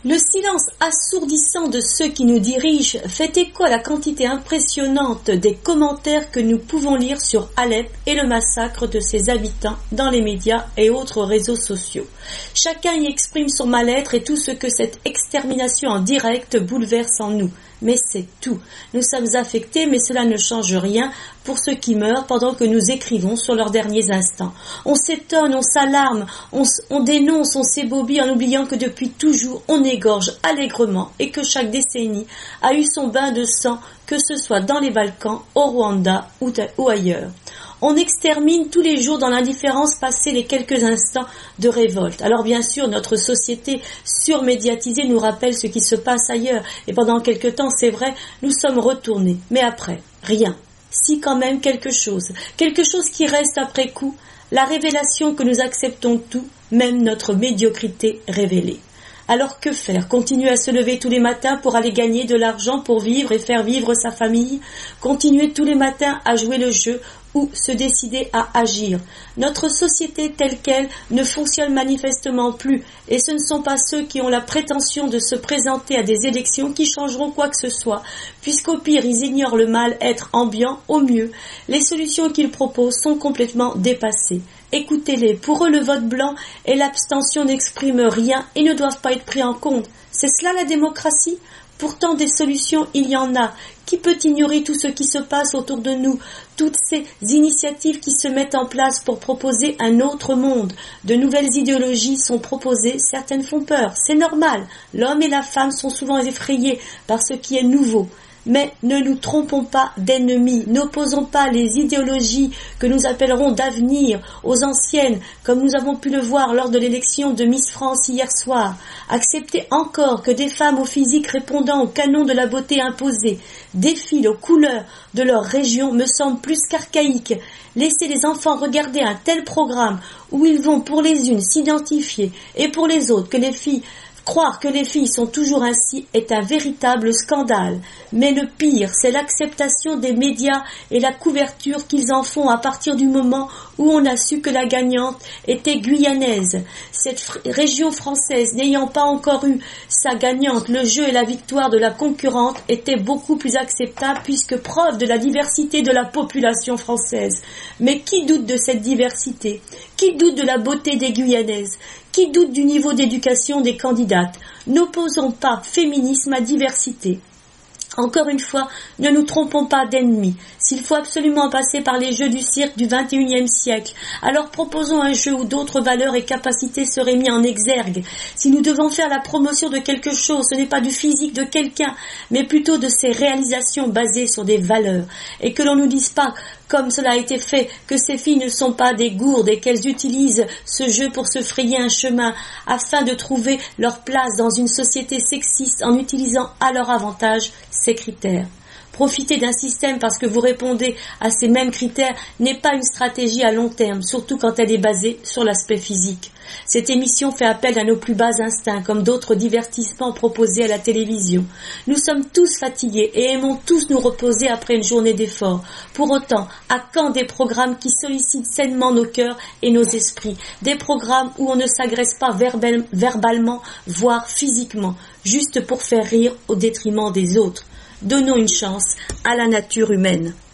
Le silence assourdissant de ceux qui nous dirigent fait écho à la quantité impressionnante des commentaires que nous pouvons lire sur Alep et le massacre de ses habitants dans les médias et autres réseaux sociaux. Chacun y exprime son mal-être et tout ce que cette extermination en direct bouleverse en nous. Mais c'est tout. Nous sommes affectés, mais cela ne change rien pour ceux qui meurent pendant que nous écrivons sur leurs derniers instants. On s'étonne, on s'alarme, on dénonce, on s'ébobie en oubliant que depuis toujours on égorge allègrement et que chaque décennie a eu son bain de sang, que ce soit dans les Balkans, au Rwanda ou ailleurs. On extermine tous les jours dans l'indifférence passé les quelques instants de révolte. Alors bien sûr, notre société surmédiatisée nous rappelle ce qui se passe ailleurs. Et pendant quelque temps, c'est vrai, nous sommes retournés. Mais après, rien. Si quand même quelque chose qui reste après coup, la révélation que nous acceptons tout, même notre médiocrité révélée. Alors que faire? Continuer à se lever tous les matins pour aller gagner de l'argent pour vivre et faire vivre sa famille? Continuer tous les matins à jouer le jeu ou se décider à agir? Notre société telle qu'elle ne fonctionne manifestement plus et ce ne sont pas ceux qui ont la prétention de se présenter à des élections qui changeront quoi que ce soit, puisqu'au pire ils ignorent le mal-être ambiant, au mieux les solutions qu'ils proposent sont complètement dépassées. Écoutez-les, pour eux le vote blanc et l'abstention n'expriment rien et ne doivent pas être pris en compte. C'est cela la démocratie? Pourtant des solutions il y en a. Qui peut ignorer tout ce qui se passe autour de nous, toutes ces initiatives qui se mettent en place pour proposer un autre monde? De nouvelles idéologies sont proposées, certaines font peur, c'est normal. L'homme et la femme sont souvent effrayés par ce qui est nouveau. Mais ne nous trompons pas d'ennemis, n'opposons pas les idéologies que nous appellerons d'avenir aux anciennes, comme nous avons pu le voir lors de l'élection de Miss France hier soir. Acceptez encore que des femmes au physique répondant au canon de la beauté imposée défilent aux couleurs de leur région me semble plus qu'archaïque. Laissez les enfants regarder un tel programme où ils vont pour les unes s'identifier et pour les autres que les filles croire que les filles sont toujours ainsi est un véritable scandale. Mais le pire, c'est l'acceptation des médias et la couverture qu'ils en font à partir du moment où on a su que la gagnante était guyanaise. Cette région française n'ayant pas encore eu sa gagnante, le jeu et la victoire de la concurrente étaient beaucoup plus acceptables puisque preuve de la diversité de la population française. Mais qui doute de cette diversité? Qui doute de la beauté des Guyanaises? Qui doute du niveau d'éducation des candidates? N'opposons pas féminisme à diversité. Encore une fois, ne nous trompons pas d'ennemis. S'il faut absolument passer par les jeux du cirque du XXIe siècle, alors proposons un jeu où d'autres valeurs et capacités seraient mis en exergue. Si nous devons faire la promotion de quelque chose, ce n'est pas du physique de quelqu'un, mais plutôt de ses réalisations basées sur des valeurs. Et que l'on ne nous dise pas, comme cela a été fait, que ces filles ne sont pas des gourdes et qu'elles utilisent ce jeu pour se frayer un chemin afin de trouver leur place dans une société sexiste en utilisant à leur avantage ces critères. Profiter d'un système parce que vous répondez à ces mêmes critères n'est pas une stratégie à long terme, surtout quand elle est basée sur l'aspect physique. Cette émission fait appel à nos plus bas instincts, comme d'autres divertissements proposés à la télévision. Nous sommes tous fatigués et aimons tous nous reposer après une journée d'efforts. Pour autant, à quand des programmes qui sollicitent sainement nos cœurs et nos esprits? Des programmes où on ne s'agresse pas verbalement, voire physiquement, juste pour faire rire au détriment des autres. Donnons une chance à la nature humaine.